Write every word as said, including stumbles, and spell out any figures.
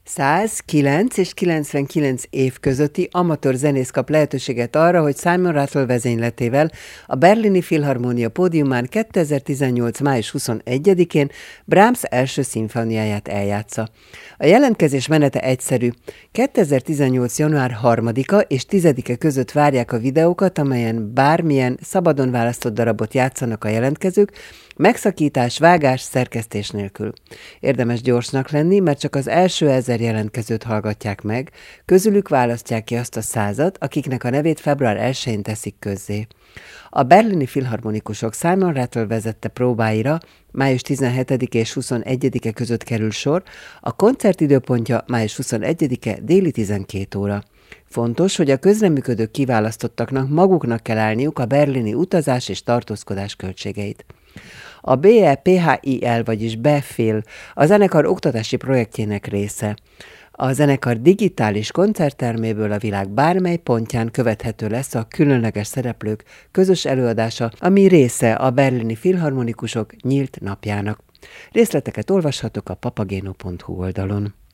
száz kilenc és kilencvenkilenc év közötti amatőr zenész kap lehetőséget arra, hogy Simon Rattle vezényletével a Berlini Filharmónia pódiumán kétezer-tizennyolc. május huszonegyedikén Brahms első szimfóniáját eljátsza. A jelentkezés menete egyszerű. kétezer-tizennyolc. január harmadika és tizedike között várják a videókat, amelyen bármilyen szabadon választott darabot játszanak a jelentkezők, megszakítás, vágás, szerkesztés nélkül. Érdemes gyorsnak lenni, mert csak az első ezer jelentkezőt hallgatják meg, közülük választják ki azt a százat, akiknek a nevét február elsején teszik közzé. A berlini filharmonikusok Simon Rattle vezette próbáira május tizenhetedike és huszonegyedike között kerül sor, a koncert időpontja május huszonegyedike déli tizenkét óra. Fontos, hogy a közreműködők kiválasztottaknak maguknak kell állniuk a berlini utazás és tartózkodás költségeit. A bé e pé há i el, vagyis BeFil, a zenekar oktatási projektjének része. A zenekar digitális koncertterméből a világ bármely pontján követhető lesz a különleges szereplők közös előadása, ami része a berlini filharmonikusok nyílt napjának. Részleteket olvashatok a papageno pont hu oldalon.